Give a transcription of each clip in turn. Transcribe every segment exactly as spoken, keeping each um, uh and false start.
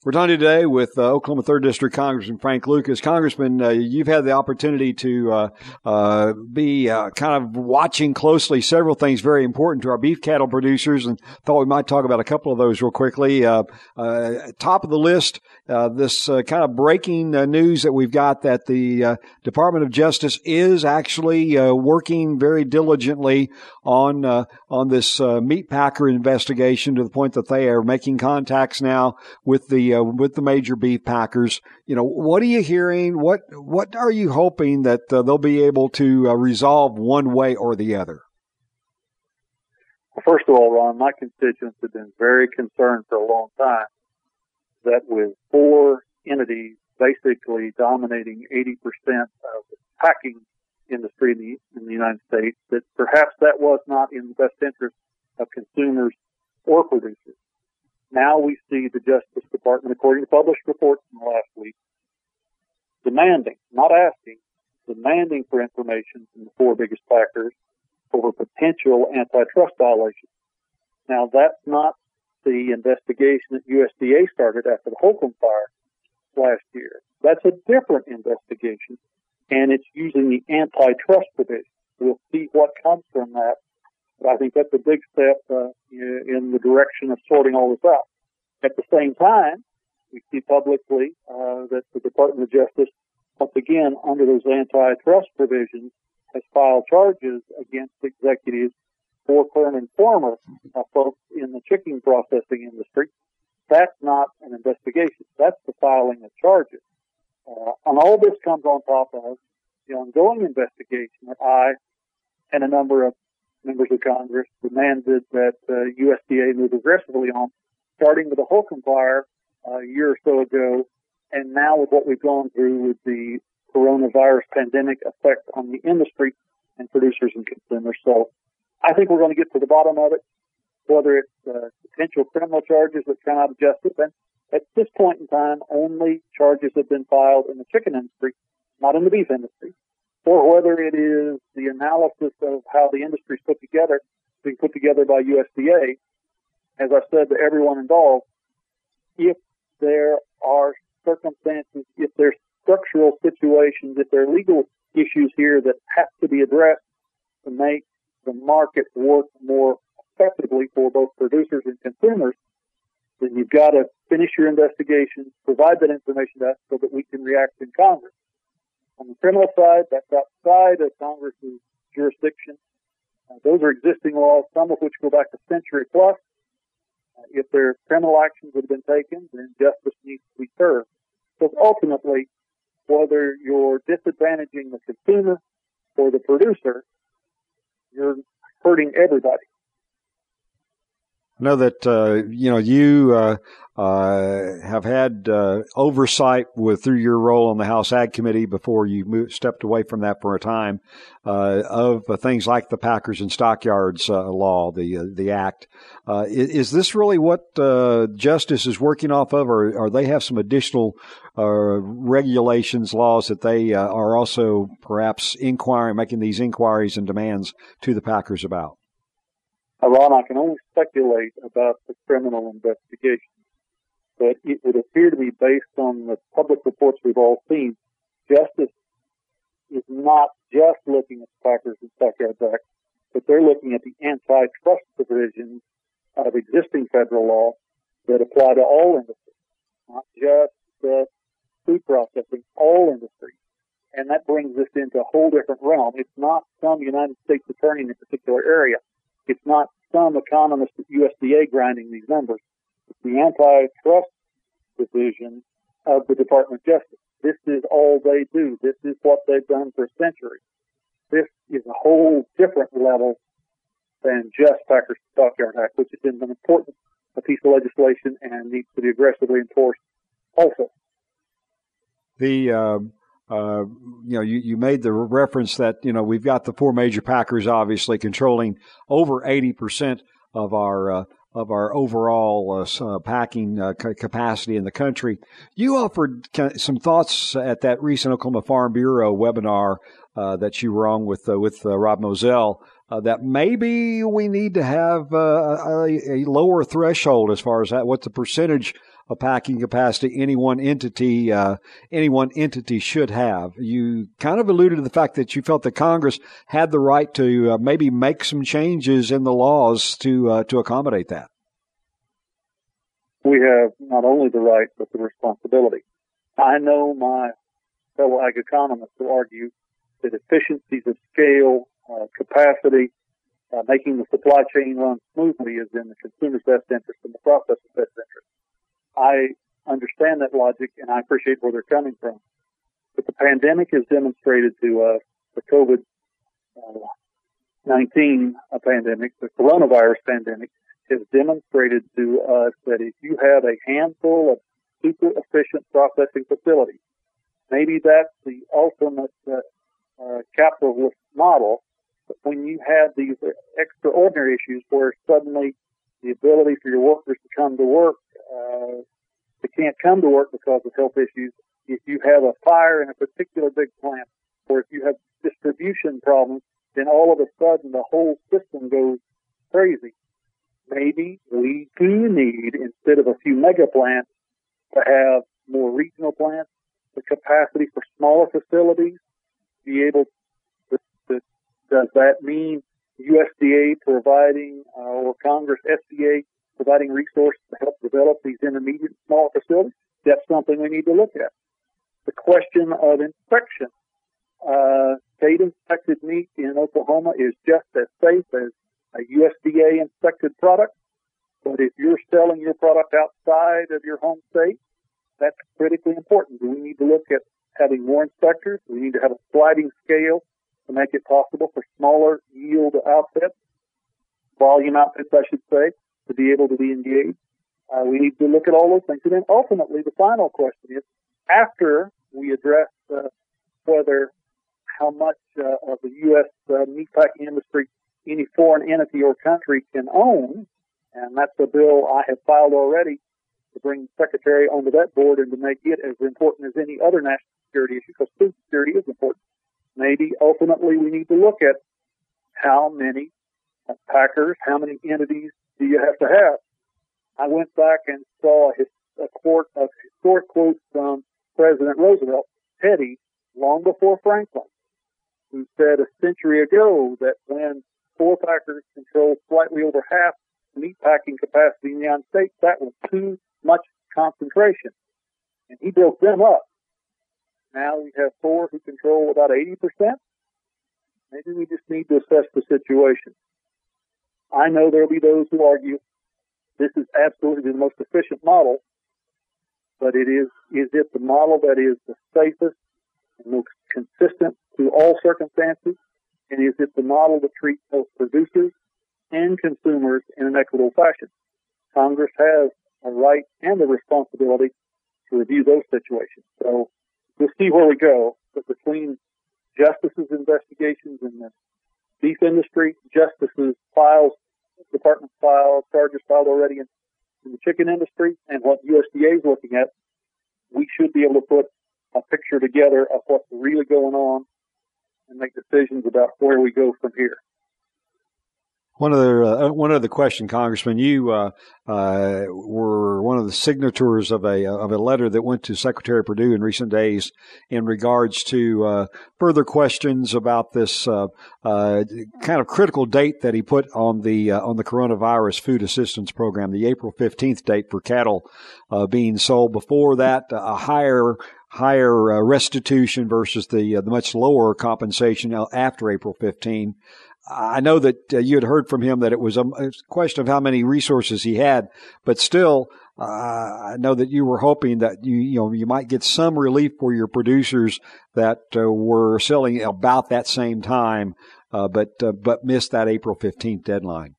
We're talking today with uh, Oklahoma third District Congressman Frank Lucas. Congressman, uh, you've had the opportunity to uh, uh, be uh, kind of watching closely several things very important to our beef cattle producers, and thought we might talk about a couple of those real quickly. Uh, uh, top of the list, uh, this uh, kind of breaking uh, news that we've got that the uh, Department of Justice is actually uh, working very diligently on uh, on this uh, meat packer investigation, to the point that they are making contacts now with the uh, with the major beef packers. You know, what are you hearing? What what are you hoping that uh, they'll be able to uh, resolve one way or the other? Well, first of all, Ron, my constituents have been very concerned for a long time that with four entities basically dominating eighty percent of the packing industry in the, in the United States, that perhaps that was not in the best interest of consumers or producers. Now we see the Justice Department, according to published reports from last week, demanding, not asking, demanding for information from the four biggest packers over potential antitrust violations. Now, that's not the investigation that U S D A started after the Holcomb fire last year. That's a different investigation, and it's using the antitrust provision. We'll see what comes from that. But I think that's a big step uh, in the direction of sorting all this out. At the same time, we see publicly uh, that the Department of Justice, once again, under those antitrust provisions, has filed charges against executives for current and former uh, folks in the chicken processing industry. That's not an investigation. That's the filing of charges. Uh, and all this comes on top of the ongoing investigation that I and a number of members of Congress demanded that uh, U S D A move aggressively on, starting with the Holcomb fire uh, a year or so ago, and now with what we've gone through with the coronavirus pandemic effect on the industry and producers and consumers. So I think we're going to get to the bottom of it, whether it's uh, potential criminal charges that come out of justice. And at this point in time, only charges have been filed in the chicken industry, not in the beef industry, or whether it is the analysis of how the industry is put together, being put together by U S D A. As I said to everyone involved, if there are circumstances, if there's structural situations, if there are legal issues here that have to be addressed to make the market work more effectively for both producers and consumers, then you've got to finish your investigation, provide that information to us so that we can react in Congress. On the criminal side, that's outside of Congress's jurisdiction. Uh, those are existing laws, some of which go back a century plus. Uh, if there are criminal actions that have been taken, then justice needs to be served. So ultimately, whether you're disadvantaging the consumer or the producer, you're hurting everybody. I know that, uh, you know, you uh, uh, have had uh, oversight with through your role on the House Ag Committee before you moved, stepped away from that for a time uh, of uh, things like the Packers and Stockyards uh, law, the uh, the act. Uh, is, is this really what uh, Justice is working off of, or, or they have some additional uh, regulations, laws that they uh, are also perhaps inquiring, making these inquiries and demands to the Packers about? Ron, I can only speculate about the criminal investigation, but it would appear to be based on the public reports we've all seen. Justice is not just looking at the Packers and Stockyards Act, but they're looking at the antitrust provisions of existing federal law that apply to all industries, not just the food processing, all industries. And that brings us into a whole different realm. It's not some United States attorney in a particular area. It's not some economist at U S D A grinding these numbers. It's the antitrust division of the Department of Justice. This is all they do. This is what they've done for centuries. This is a whole different level than just Packers Stockyard Act, which is an important piece of legislation and needs to be aggressively enforced also. The um Uh, you know, you, you made the reference that, you know, we've got the four major packers obviously controlling over eighty percent of our, uh, of our overall uh, packing uh, c- capacity in the country. You offered some thoughts at that recent Oklahoma Farm Bureau webinar uh, that you were on with, uh, with uh, Rob Moselle, uh, that maybe we need to have uh, a, a lower threshold as far as that, what the percentage of packing capacity any one entity uh, any one entity should have. You kind of alluded to the fact that you felt that Congress had the right to uh, maybe make some changes in the laws to uh, to accommodate that. We have not only the right, but the responsibility. I know my fellow ag economists will argue that efficiencies of scale, uh, capacity, uh, making the supply chain run smoothly is in the consumer's best interest and the processor's best interest. I understand that logic, and I appreciate where they're coming from. But the pandemic has demonstrated to us, the COVID nineteen uh, pandemic, the coronavirus pandemic, has demonstrated to us that if you have a handful of super efficient processing facilities, maybe that's the ultimate uh, uh, capitalist model, but when you have these extraordinary issues where suddenly the ability for your workers to come to work, uh, they can't come to work because of health issues, if you have a fire in a particular big plant, or if you have distribution problems, then all of a sudden the whole system goes crazy. Maybe we do need, instead of a few mega plants, to have more regional plants, the capacity for smaller facilities, be able to, to does that mean U S D A providing, uh, or Congress, S D A providing resources to help develop these intermediate small facilities? That's something we need to look at. The question of inspection. Uh, state-inspected meat in Oklahoma is just as safe as a U S D A-inspected product. But if you're selling your product outside of your home state, that's critically important. Do we need to look at having more inspectors? Do we need to have a sliding scale to make it possible for smaller yield outfits, volume outfits, I should say, to be able to be engaged? Uh, we need to look at all those things. And then ultimately, the final question is, after we address uh, whether how much uh, of the U S uh, meatpacking industry any foreign entity or country can own, and that's a bill I have filed already to bring the Secretary onto that board and to make it as important as any other national security issue, because food security is important. Maybe ultimately we need to look at how many packers, how many entities do you have to have. I went back and saw a, his, a, quote, a historic quote from President Roosevelt, Teddy, long before Franklin, who said a century ago that when four packers controlled slightly over half meat packing capacity in the United States, that was too much concentration. And he broke them up. Now we have four who control about eighty percent. Maybe we just need to assess the situation. I know there'll be those who argue this is absolutely the most efficient model, but it is, is it the model that is the safest and most consistent to all circumstances? And is it the model that treats both producers and consumers in an equitable fashion? Congress has a right and a responsibility to review those situations. So we'll see where we go. But between Justice's investigations in the beef industry, Justice's files, Department files, charges filed already in, in the chicken industry, and what U S D A is looking at, we should be able to put a picture together of what's really going on and make decisions about where we go from here. One other, uh, one other question, Congressman. You uh, uh, were one of the signatories of a of a letter that went to Secretary Perdue in recent days in regards to uh, further questions about this uh, uh, kind of critical date that he put on the uh, on the coronavirus food assistance program, the April fifteenth date for cattle uh, being sold. Before that, a higher higher uh, restitution versus the uh, the much lower compensation after April fifteenth. I know that uh, you had heard from him that it was a, a question of how many resources he had, but still, uh, I know that you were hoping that you, you know, you might get some relief for your producers that uh, were selling about that same time, uh, but uh, but missed that April fifteenth deadline.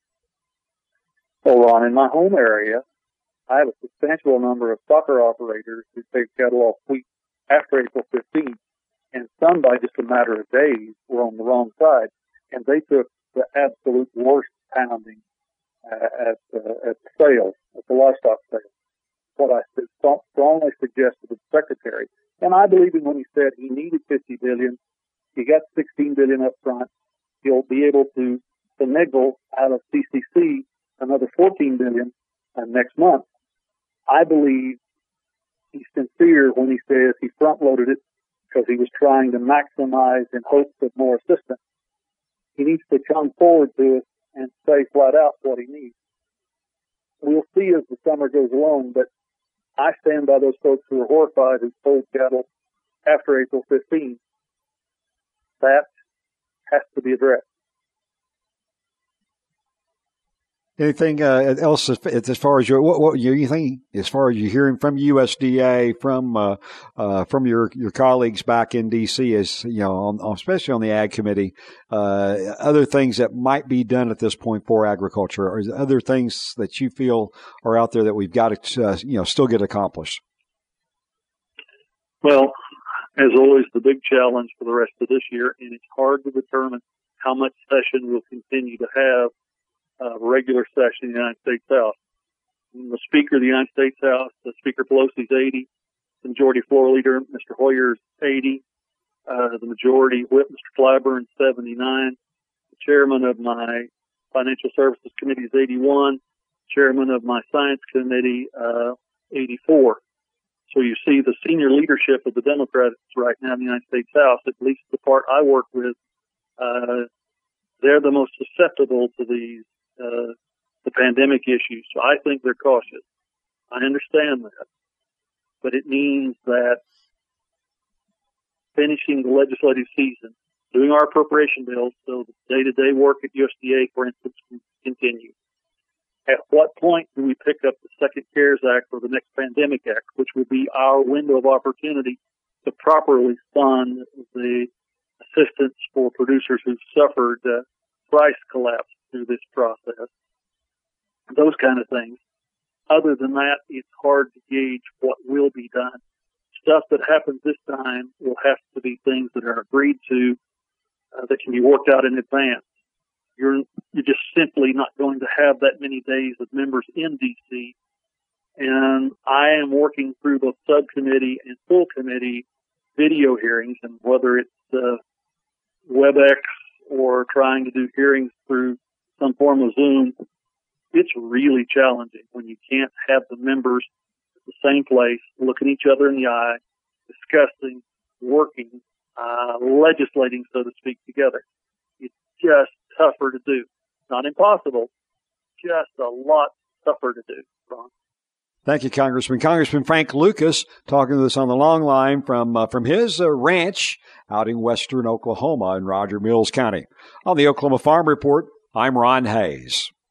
Well, Ron, in my home area, I have a substantial number of stocker operators who take cattle off wheat after April fifteenth, and some by just a matter of days were on the wrong side. And they took the absolute worst pounding uh, at, uh, at the sales, at the livestock sales. What I strongly suggested to the Secretary, and I believe him when he said he needed fifty billion dollars. He got sixteen billion dollars up front. He'll be able to finagle out of C C C another fourteen billion dollars uh, next month. I believe he's sincere when he says he front-loaded it because he was trying to maximize in hopes of more assistance. He needs to come forward to us and say flat out what he needs. We'll see as the summer goes along, but I stand by those folks who are horrified who sold cattle after April fifteenth. That has to be addressed. Anything uh, else as, as far as your what, what you think as far as you're hearing from U S D A, from uh, uh, from your, your colleagues back in D C, as you know, on, especially on the Ag Committee, uh, other things that might be done at this point for agriculture, or other things that you feel are out there that we've got to uh, you know still get accomplished? Well, as always, the big challenge for the rest of this year, and it's hard to determine how much session we'll continue to have. Uh, regular session in the United States House. And the Speaker of the United States House, the Speaker Pelosi's eighty, the Majority Floor Leader, Mister Hoyer's eighty, uh, the Majority Whip, Mister Clyburn, seventy-nine, the Chairman of my Financial Services Committee is eighty-one, Chairman of my Science Committee, uh, eighty-four. So you see the senior leadership of the Democrats right now in the United States House, at least the part I work with, uh, they're the most susceptible to these Uh, the pandemic issues. So I think they're cautious. I understand that. But it means that finishing the legislative season, doing our appropriation bills so the day-to-day work at U S D A, for instance, can continue. At what point do we pick up the second CARES Act or the next Pandemic Act, which will be our window of opportunity to properly fund the assistance for producers who've suffered uh, price collapse through this process, those kind of things. Other than that, it's hard to gauge what will be done. Stuff that happens this time will have to be things that are agreed to, uh, that can be worked out in advance. You're, you're just simply not going to have that many days of members in D C. And I am working through both subcommittee and full committee video hearings, and whether it's uh, WebEx or trying to do hearings through some form of Zoom, it's really challenging when you can't have the members at the same place, looking each other in the eye, discussing, working, uh, legislating, so to speak, together. It's just tougher to do. Not impossible, just a lot tougher to do, Ron. Thank you, Congressman. Congressman Frank Lucas talking to us on the long line from uh, from his uh, ranch out in western Oklahoma in Roger Mills County. On the Oklahoma Farm Report, I'm Ron Hayes.